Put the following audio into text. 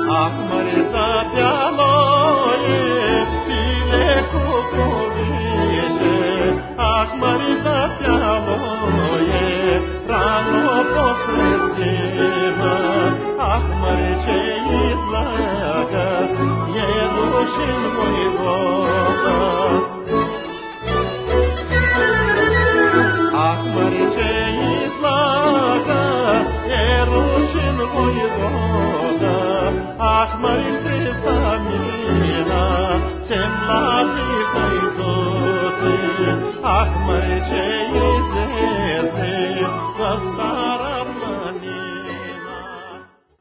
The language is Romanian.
Ah, mărța pe-a loie, file cu cuvinte, ah, mărța pe-a loie, rano pofrățimă, ah, mărce izlăgă, e rușin voivodă. Ah, mărce izlăgă, e rușin voivodă, ah, mări mina, sem la zi tăi toți, ah, mări ce